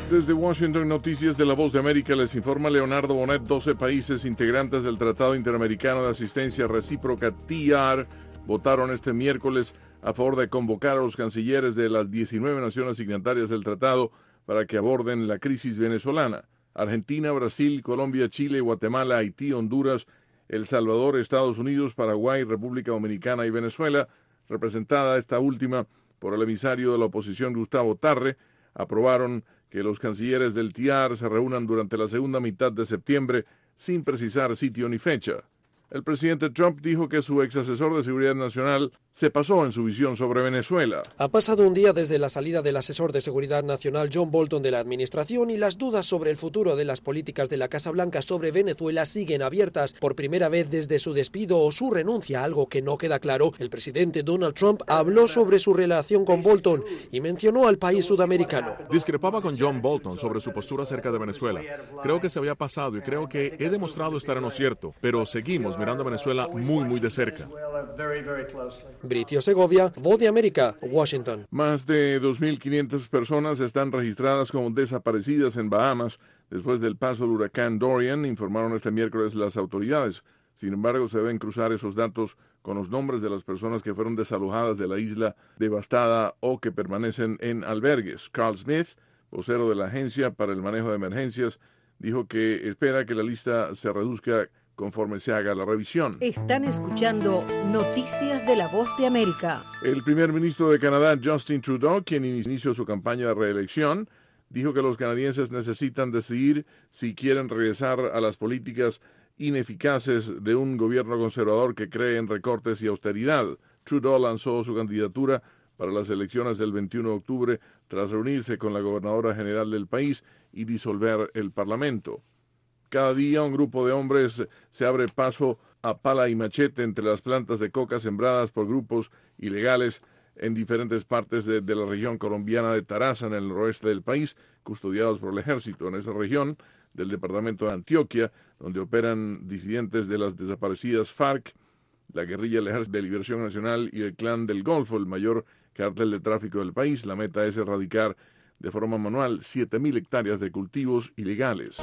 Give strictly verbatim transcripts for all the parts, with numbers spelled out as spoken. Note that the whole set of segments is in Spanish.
Desde Washington, Noticias de la Voz de América, les informa Leonardo Bonet. doce países integrantes del Tratado Interamericano de Asistencia Recíproca T I A R votaron este miércoles a favor de convocar a los cancilleres de las diecinueve naciones signatarias del tratado para que aborden la crisis venezolana. Argentina, Brasil, Colombia, Chile, Guatemala, Haití, Honduras, El Salvador, Estados Unidos, Paraguay, República Dominicana y Venezuela, representada esta última por el emisario de la oposición Gustavo Tarre, aprobaron que los cancilleres del T I A R se reúnan durante la segunda mitad de septiembre sin precisar sitio ni fecha. El presidente Trump dijo que su ex asesor de seguridad nacional se pasó en su visión sobre Venezuela. Ha pasado un día desde la salida del asesor de seguridad nacional John Bolton de la administración y las dudas sobre el futuro de las políticas de la Casa Blanca sobre Venezuela siguen abiertas. Por primera vez desde su despido o su renuncia, algo que no queda claro, el presidente Donald Trump habló sobre su relación con Bolton y mencionó al país sudamericano. Discrepaba con John Bolton sobre su postura acerca de Venezuela. Creo que se había pasado y creo que he demostrado estar en lo cierto, pero seguimos mirando a Venezuela muy, muy de cerca. Bricio Segovia, Voz de América, Washington. Más de dos mil quinientas personas están registradas como desaparecidas en Bahamas después del paso del huracán Dorian, informaron este miércoles las autoridades. Sin embargo, se deben cruzar esos datos con los nombres de las personas que fueron desalojadas de la isla devastada o que permanecen en albergues. Carl Smith, vocero de la Agencia para el Manejo de Emergencias, dijo que espera que la lista se reduzca conforme se haga la revisión. Están escuchando Noticias de la Voz de América. El primer ministro de Canadá, Justin Trudeau, quien inició su campaña de reelección, dijo que los canadienses necesitan decidir si quieren regresar a las políticas ineficaces de un gobierno conservador que cree en recortes y austeridad. Trudeau lanzó su candidatura para las elecciones del veintiuno de octubre tras reunirse con la gobernadora general del país y disolver el parlamento. Cada día un grupo de hombres se abre paso a pala y machete entre las plantas de coca sembradas por grupos ilegales en diferentes partes de, de la región colombiana de Taraza, en el noroeste del país, custodiados por el ejército. En esa región del departamento de Antioquia, donde operan disidentes de las desaparecidas FARC, la guerrilla del Ejército de Liberación Nacional y el Clan del Golfo, el mayor cártel de tráfico del país. La meta es erradicar de forma manual siete mil hectáreas de cultivos ilegales.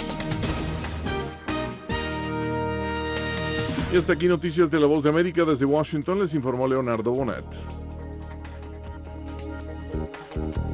Y hasta aquí Noticias de la Voz de América. Desde Washington les informó Leonardo Bonet.